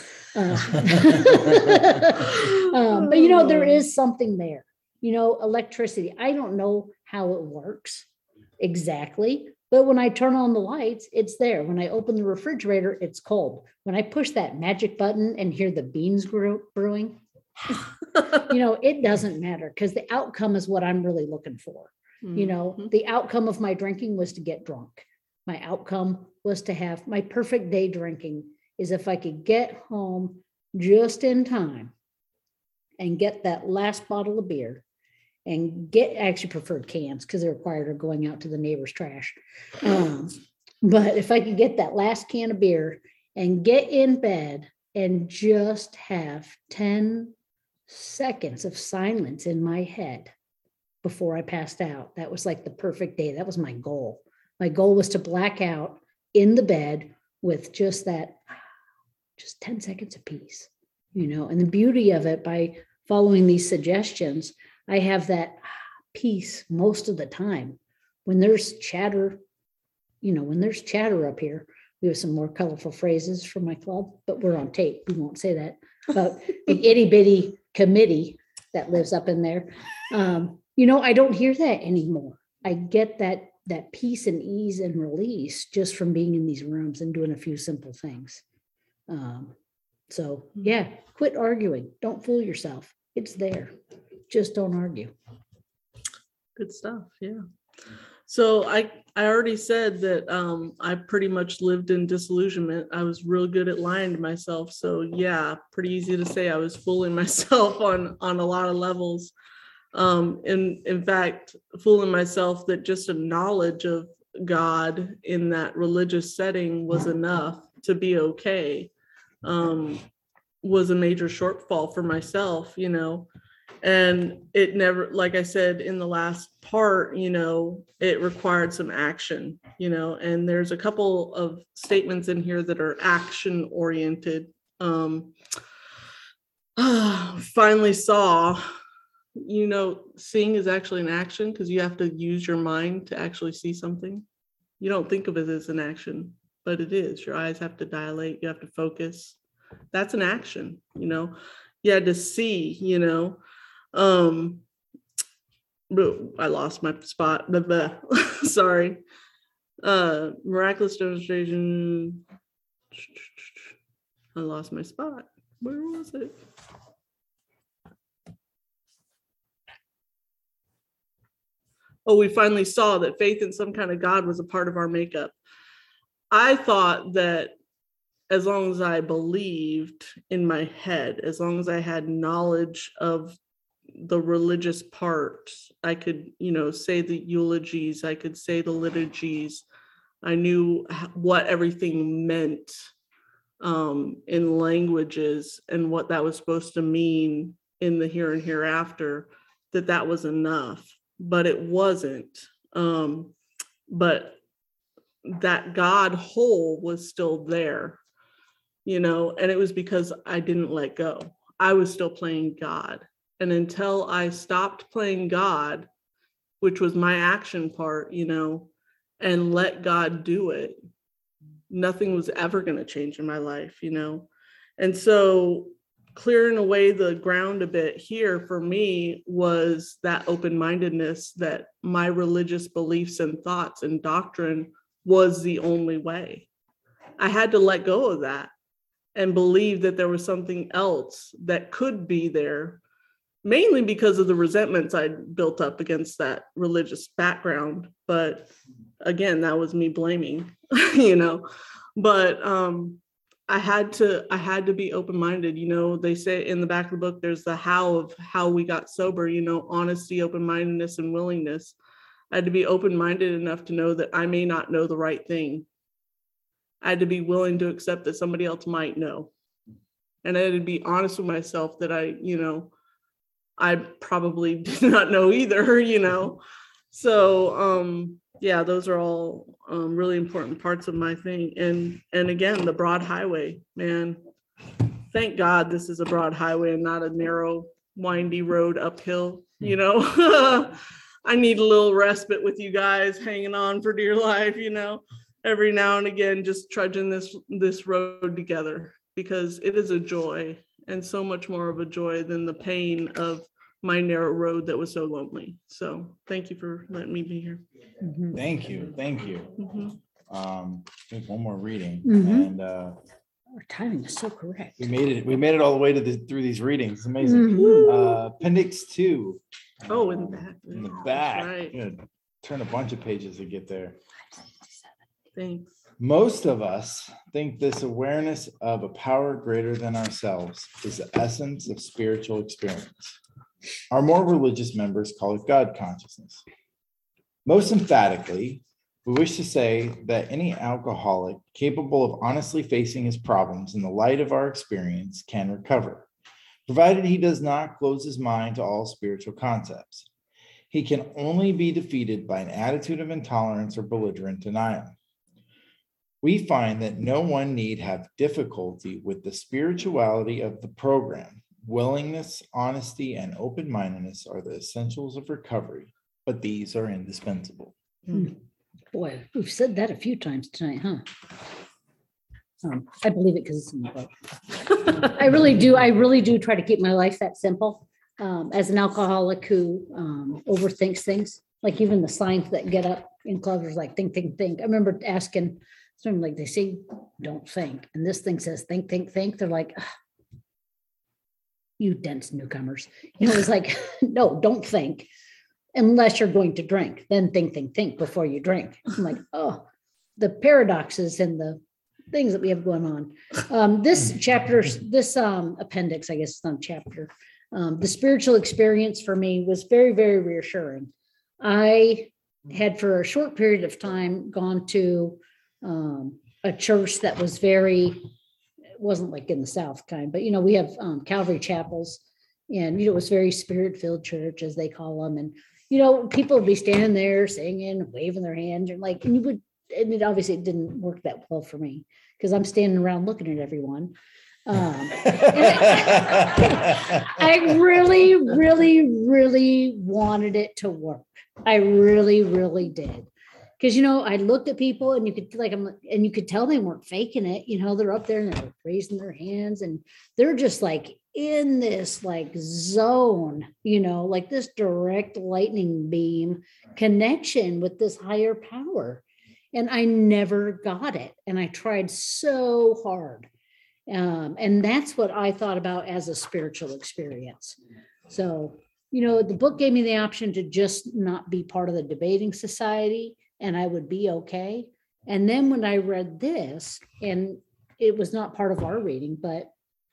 But there is something there. Electricity. I don't know how it works exactly, but when I turn on the lights, it's there. When I open the refrigerator, it's cold. When I push that magic button and hear the beans brewing, it doesn't matter, because the outcome is what I'm really looking for. The outcome of my drinking was to get drunk. My outcome was to have my perfect day drinking is if I could get home just in time and get that last bottle of beer and I actually preferred cans because they're required of going out to the neighbor's trash. But if I could get that last can of beer and get in bed and just have 10 seconds of silence in my head before I passed out, that was like the perfect day. That was my goal. My goal was to black out in the bed with just 10 seconds of peace, and the beauty of it, by following these suggestions, I have that peace most of the time. When there's chatter, when there's chatter up here, we have some more colorful phrases from my club, but we're on tape. We won't say that. But the itty bitty committee that lives up in there, I don't hear that anymore. I get that peace and ease and release just from being in these rooms and doing a few simple things. So yeah, quit arguing. Don't fool yourself. It's there. Just don't argue. Good stuff. Yeah. So I already said that I pretty much lived in disillusionment. I was real good at lying to myself. So yeah, pretty easy to say I was fooling myself on a lot of levels. In fact, fooling myself that just a knowledge of God in that religious setting was enough to be okay, was a major shortfall for myself, and it never, like I said in the last part, it required some action, and there's a couple of statements in here that are action oriented. Finally saw, seeing is actually an action because you have to use your mind to actually see something. You don't think of it as an action, but it is. Your eyes have to dilate, you have to focus. That's an action, you had to see, I lost my spot. Sorry. Miraculous demonstration. I lost my spot. Where was it? Oh, we finally saw that faith in some kind of God was a part of our makeup. I thought that as long as I believed in my head, as long as I had knowledge of the religious part, I could, say the eulogies, I could say the liturgies. I knew what everything meant in languages and what that was supposed to mean in the here and hereafter, that was enough, but it wasn't. But that God whole was still there, and it was because I didn't let go. I was still playing God. And until I stopped playing God, which was my action part, and let God do it, nothing was ever going to change in my life, And so clearing away the ground a bit here for me was that open-mindedness that my religious beliefs and thoughts and doctrine was the only way. I had to let go of that and believe that there was something else that could be there, mainly because of the resentments I'd built up against that religious background. But again, that was me blaming, but I had to be open-minded. They say in the back of the book, there's the how of how we got sober, honesty, open-mindedness, and willingness. I had to be open-minded enough to know that I may not know the right thing. I had to be willing to accept that somebody else might know. And I had to be honest with myself that I probably did not know either, So, yeah, those are all really important parts of my thing. And again, the broad highway, man, thank God this is a broad highway and not a narrow, windy road uphill, I need a little respite with you guys hanging on for dear life, every now and again, just trudging this road together, because it is a joy, and so much more of a joy than the pain of my narrow road that was so lonely. So thank you for letting me be here. Mhm. Thank you. Mhm. There's one more reading, Mhm. and Our timing is so correct. we made it all the way through these readings. It's amazing. Mhm. Appendix 2. Oh, in the back. In the That's back. right. Good. Turn a bunch of pages to get there. Thanks. Most of us think this awareness of a power greater than ourselves is the essence of spiritual experience. Our more religious members call it God consciousness. Most emphatically, we wish to say that any alcoholic capable of honestly facing his problems in the light of our experience can recover, provided he does not close his mind to all spiritual concepts. He can only be defeated by an attitude of intolerance or belligerent denial. We find that no one need have difficulty with the spirituality of the program. Willingness, honesty, and open-mindedness are the essentials of recovery, but these are indispensable. Boy, we've said that a few times tonight, huh? I believe it because it's in the book. I really do try to keep my life that simple. As an alcoholic who overthinks things, like even the signs that get up in clubs are like think, think, think. I remember asking something like, they say, don't think. And this thing says, think, think, think. They're like, "Ugh, you dense newcomers." It's like, no, don't think unless you're going to drink. Then think, think, think before you drink. I'm like, oh, the paradoxes and the things that we have going on. This chapter, this appendix, I guess it's not a chapter. The spiritual experience for me was very, very reassuring. I had for a short period of time gone to a church that was it wasn't like in the South kind, but we have Calvary chapels, and it was very spirit-filled church, as they call them. And people would be standing there singing, waving their hands, and and it obviously didn't work that well for me because I'm standing around looking at everyone. I really, really, really wanted it to work. I really, really did. Because, I looked at people and you could tell they weren't faking it. They're up there and they're raising their hands and they're just like in this like zone, like this direct lightning beam connection with this higher power. And I never got it. And I tried so hard. And that's what I thought about as a spiritual experience. So, the book gave me the option to just not be part of the debating society and I would be okay. And then when I read this, and it was not part of our reading, but,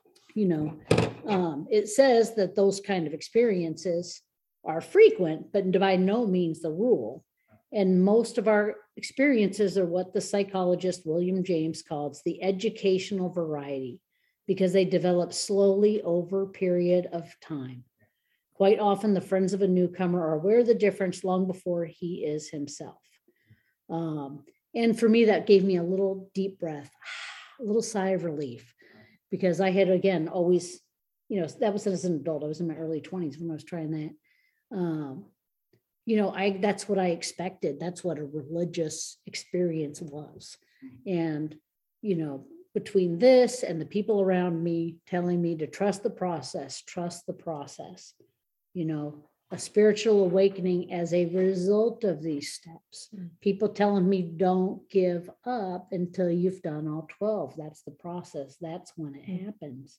it says that those kind of experiences are frequent, but by no means the rule. And most of our experiences are what the psychologist William James calls the educational variety, because they develop slowly over a period of time. Quite often, the friends of a newcomer are aware of the difference long before he is himself. And for me, that gave me a little deep breath, a little sigh of relief, because I had, again, always, that was as an adult. I was in my early 20s when I was trying that. That's what I expected. That's what a religious experience was. And, between this and the people around me telling me to trust the process, a spiritual awakening as a result of these steps, people telling me don't give up until you've done all 12. That's the process. That's when it happens.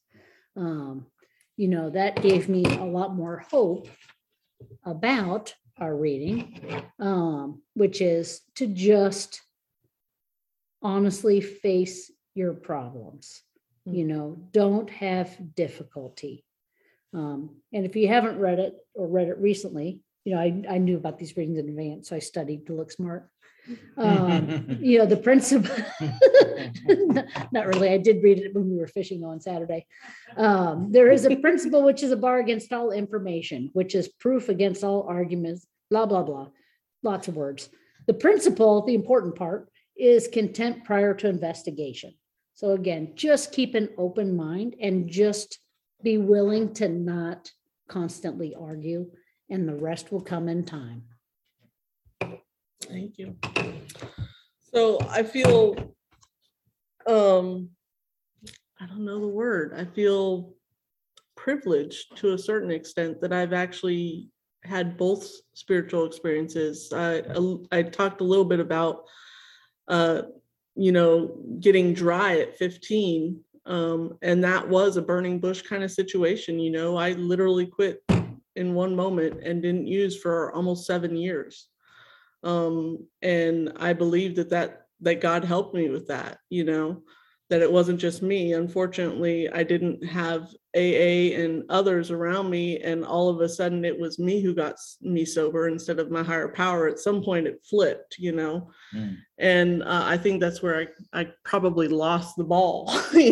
That gave me a lot more hope about our reading, which is to just honestly face your problems. Don't have difficulty. And if you haven't read it or read it recently, I knew about these readings in advance, so I studied to look smart. The principle, not really. I did read it when we were fishing on Saturday. There is a principle which is a bar against all information, which is proof against all arguments, blah, blah, blah. Lots of words. The principle, the important part, is contempt prior to investigation. So again, just keep an open mind and just be willing to not constantly argue, and the rest will come in time. Thank you. So I feel, I don't know the word. I feel privileged to a certain extent that I've actually had both spiritual experiences. I talked a little bit about, getting dry at 15. And that was a burning bush kind of situation. I literally quit in one moment and didn't use for almost 7 years. And I believe that God helped me with that, that it wasn't just me. Unfortunately, I didn't have AA and others around me. And all of a sudden it was me who got me sober instead of my higher power. At some point it flipped, and I think that's where I probably lost the ball,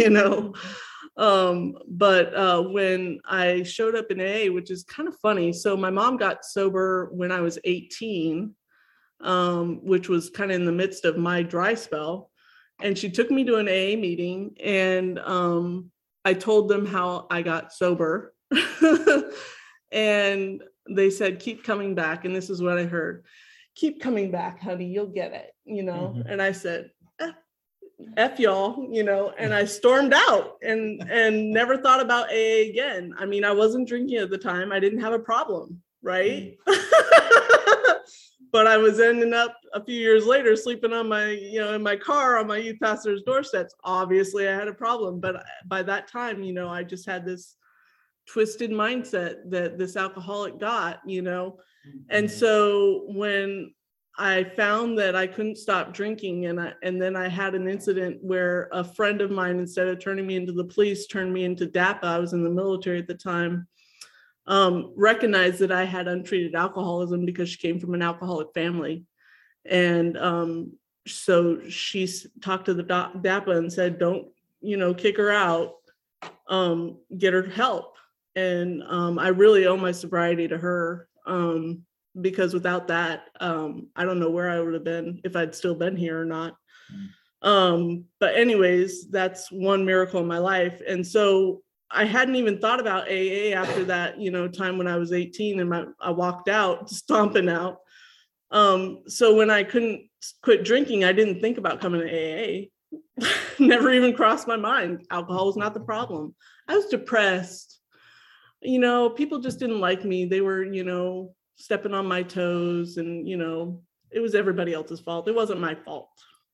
But when I showed up in AA, which is kind of funny. So my mom got sober when I was 18, which was kind of in the midst of my dry spell. And she took me to an AA meeting, and I told them how I got sober. And they said, keep coming back. And this is what I heard. keep coming back, honey, you'll get it, And I said, F y'all, and I stormed out and never thought about AA again. I mean, I wasn't drinking at the time. I didn't have a problem, right? But I was ending up a few years later sleeping on my, in my car on my youth pastor's doorsteps. Obviously, I had a problem. But by that time, I just had this twisted mindset that this alcoholic got, And so when I found that I couldn't stop drinking, and then I had an incident where a friend of mine, instead of turning me into the police, turned me into DAPA. I was in the military at the time. Recognized that I had untreated alcoholism because she came from an alcoholic family. And so she talked to the DAPA and said, don't, kick her out, get her help. And I really owe my sobriety to her. Because without that, I don't know where I would have been if I'd still been here or not. But anyways, that's one miracle in my life. And so I hadn't even thought about AA after that, time when I was 18 and I walked out, stomping out. So when I couldn't quit drinking, I didn't think about coming to AA. Never even crossed my mind. Alcohol was not the problem. I was depressed. People just didn't like me. They were, stepping on my toes, and it was everybody else's fault. It wasn't my fault.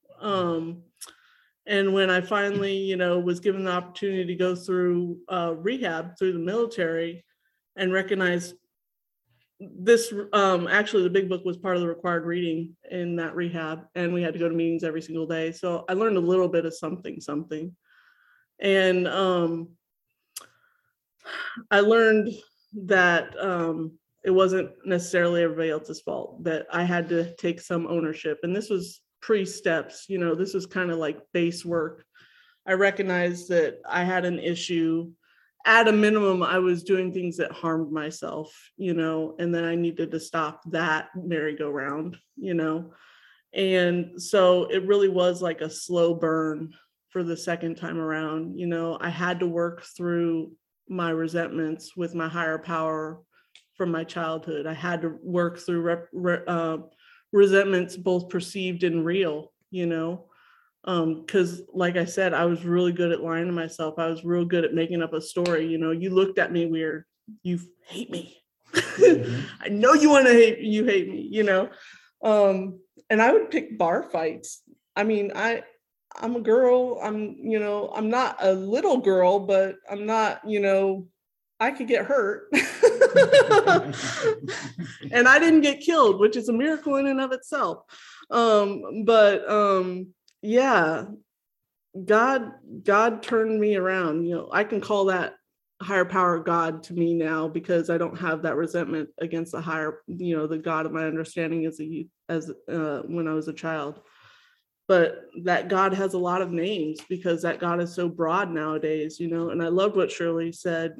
And when I finally was given the opportunity to go through rehab through the military and recognized this, actually the big book was part of the required reading in that rehab, and we had to go to meetings every single day. So I learned a little bit of something. And I learned that it wasn't necessarily everybody else's fault, that I had to take some ownership. And this was pre-steps, this was kind of like base work. I recognized that I had an issue. At a minimum, I was doing things that harmed myself, and then I needed to stop that merry-go-round, And so it really was like a slow burn for the second time around. I had to work through my resentments with my higher power from my childhood. I had to work through resentments, both perceived and real, because like I said, I was really good at lying to myself. I was real good at making up a story. You looked at me weird. You hate me. I know you want to hate me, and I would pick bar fights. I mean, I'm a girl. I'm not a little girl, but I'm not, I could get hurt. And I didn't get killed, which is a miracle in and of itself. Yeah, God turned me around. I can call that higher power God to me now, because I don't have that resentment against the higher, the God of my understanding as when I was a child. But that God has a lot of names, because that God is so broad nowadays, and I loved what Shirley said,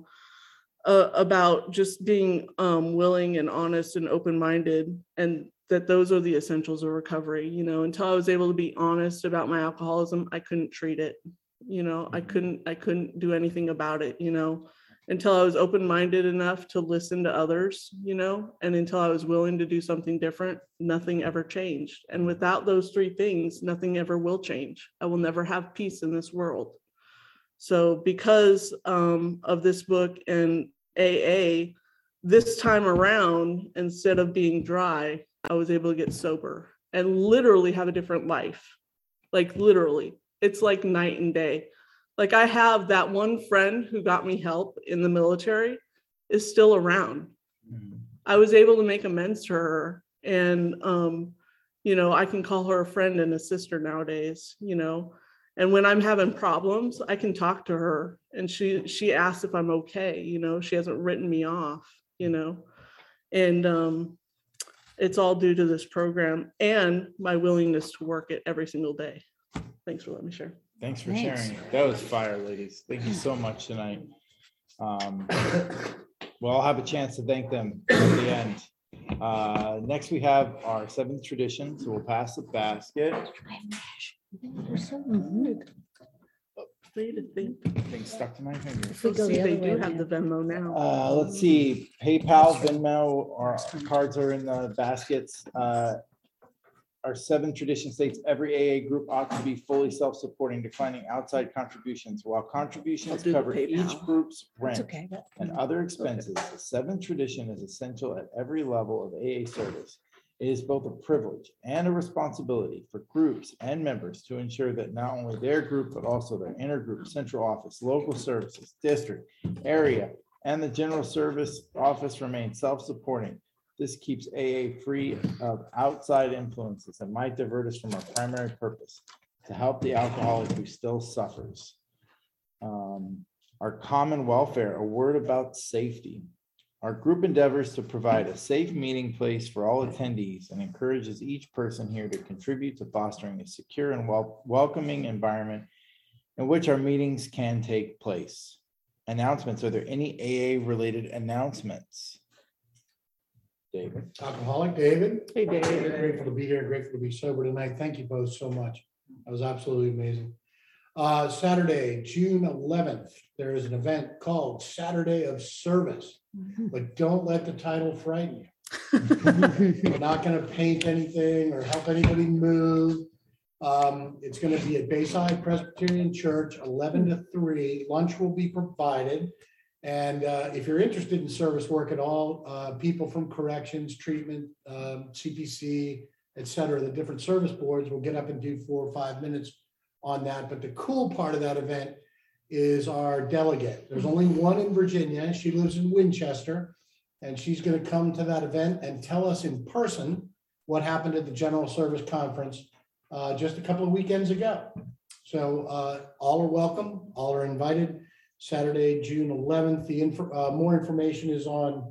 about just being willing and honest and open-minded, and that those are the essentials of recovery. Until I was able to be honest about my alcoholism, I couldn't treat it. I couldn't do anything about it, until I was open-minded enough to listen to others, and until I was willing to do something different, nothing ever changed. And without those three things, nothing ever will change. I will never have peace in this world. So because of this book and AA, this time around, instead of being dry, I was able to get sober and literally have a different life. Like literally, it's like night and day. Like I have that one friend who got me help in the military is still around. I was able to make amends to her, and I can call her a friend and a sister nowadays, and when I'm having problems, I can talk to her, and she asks if I'm okay. She hasn't written me off, and it's all due to this program and my willingness to work it every single day. Thanks for letting me share. Thanks for sharing. That was fire, ladies. Thank you so much tonight. Well, I'll have a chance to thank them at the end. Next, we have our seventh tradition. So we'll pass the basket. Way to think. Things stuck to my fingers. If we go See, the they other way, do have the Venmo now. Let's see, PayPal, Venmo, our cards are in the baskets. Our 7 tradition states every AA group ought to be fully self-supporting, declining outside contributions. While contributions I'll do the cover each PayPal. group's It's rent okay. and other expenses, the 7th tradition is essential at every level of AA service. It is both a privilege and a responsibility for groups and members to ensure that not only their group, but also their intergroup, central office, local services, district, area, and the general service office remain self-supporting. This keeps AA free of outside influences and might divert us from our primary purpose, to help the alcoholic who still suffers. Our common welfare, a word about safety. Our group endeavors to provide a safe meeting place for all attendees and encourages each person here to contribute to fostering a secure and welcoming environment in which our meetings can take place. Announcements. Are there any AA-related announcements? David? Alcoholic David. Hey, David. Grateful to be here, grateful to be sober tonight. Thank you both so much. That was absolutely amazing. Saturday, June 11th, there is an event called Saturday of Service, but don't let the title frighten you. We're not going to paint anything or help anybody move. It's going to be at Bayside Presbyterian Church, 11 to 3. Lunch will be provided. And if you're interested in service work at all, people from corrections, treatment, CPC, et cetera, the different service boards will get up and do 4 or 5 minutes on that. But the cool part of that event is our delegate. There's only one in Virginia. She lives in Winchester, and she's going to come to that event and tell us in person what happened at the General Service Conference just a couple of weekends ago. So all are welcome. All are invited. Saturday, June 11th. More information is on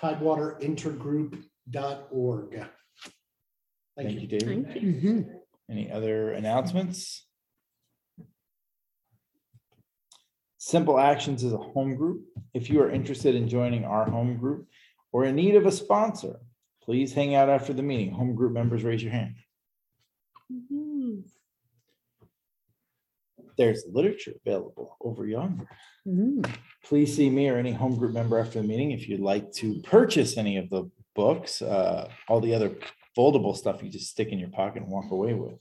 tidewaterintergroup.org. Thank you, David. Thank you. Any other announcements? Simple Actions is a home group. If you are interested in joining our home group or in need of a sponsor, please hang out after the meeting. Home group members, raise your hand. Mhm. There's literature available over yonder. Please see me or any home group member after the meeting if you'd like to purchase any of the books. All the other foldable stuff you just stick in your pocket and walk away with.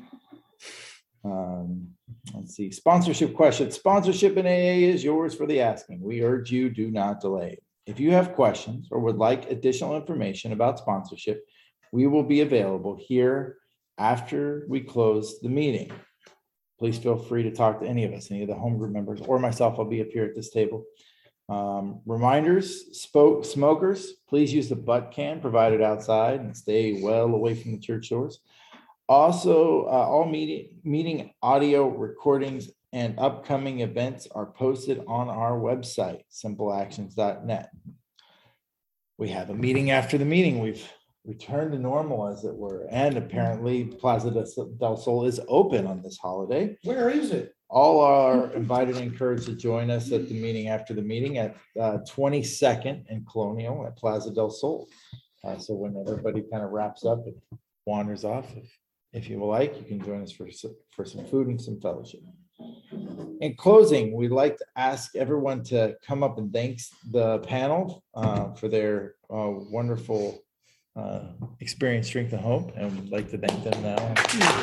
Let's see, sponsorship question. Sponsorship in AA is yours for the asking. We urge you, do not delay. If you have questions or would like additional information about sponsorship, we will be available here after we close the meeting. Please feel free to talk to any of us, any of the home group members, or myself. I'll be up here at this table. Reminders, smokers, please use the butt can provided outside and stay well away from the church doors. Also, all meeting audio recordings and upcoming events are posted on our website, simpleactions.net. We have a meeting after the meeting. We've returned to normal, as it were, and apparently Plaza del Sol is open on this holiday. Where is it? All are invited and encouraged to join us at the meeting after the meeting at 22nd and Colonial at Plaza del Sol. So when everybody kind of wraps up and wanders off, if you would like, you can join us for some food and some fellowship. In closing, we'd like to ask everyone to come up and thank the panel for their wonderful experience, strength, and hope, and we'd like to thank them now.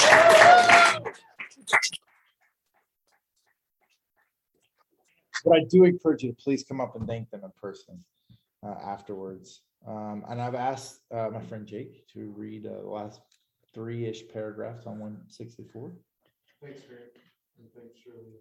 But I do encourage you to please come up and thank them in person afterwards. And I've asked my friend Jake to read the last 3-ish paragraphs on 164. Thanks, Greg. And thanks, Shirley.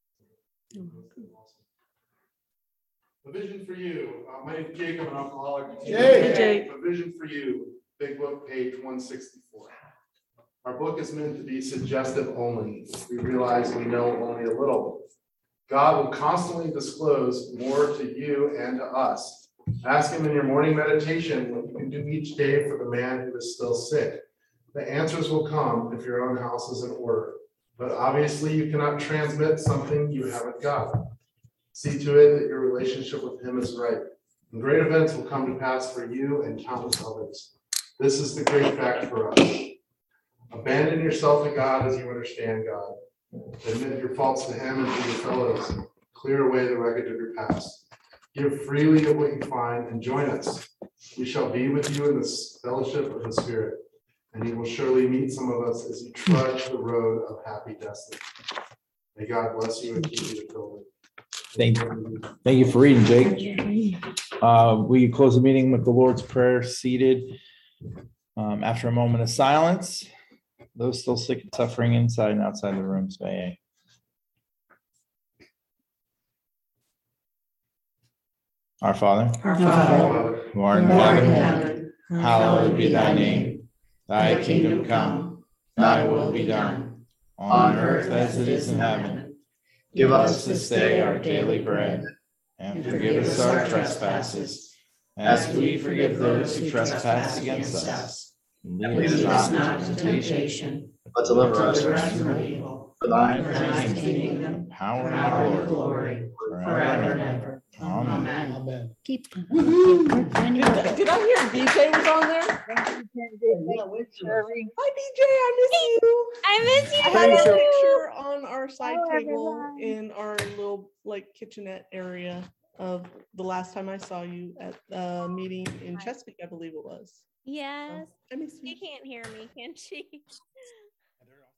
A vision for you. My name is Jacob, an alcoholic. Jake. A vision for you. Big book, page 164. Our book is meant to be suggestive only. We realize we know only a little. God will constantly disclose more to you and to us. Ask him in your morning meditation what you can do each day for the man who is still sick. The answers will come if your own house is in order. But obviously you cannot transmit something you haven't got. See to it that your relationship with him is right. And great events will come to pass for you and countless others. This is the great fact for us. Abandon yourself to God as you understand God. Admit your faults to him and to your fellows. Clear away the wreckage of your past. Give freely of what you find and join us. We shall be with you in the fellowship of the Spirit, and you will surely meet some of us as you trudge the road of happy destiny. May God bless you and keep you to fill Thank you for reading, Jake. Will you close the meeting with the Lord's Prayer seated? After a moment of silence, those still sick and suffering inside and outside the room say, Our Father, Our Father, who art in who art in heaven, heaven, hallowed be thy name. Thy kingdom come, thy will be done, on earth as it is in heaven. Give us this day our daily bread, and forgive us our trespasses, as we forgive those who trespass against us. And lead us not into temptation, but deliver us from evil. For thine is the kingdom, power, and glory, forever and ever. Amen. Amen. Keep. Did I hear DJ was on there? Hi DJ, I miss you. I miss you. I have a too. picture on our side Hello, table everyone. in our little like kitchenette area of the last time I saw you at the meeting in Chesapeake, I believe it was. So, Yes. I miss She you. can't hear me, can she?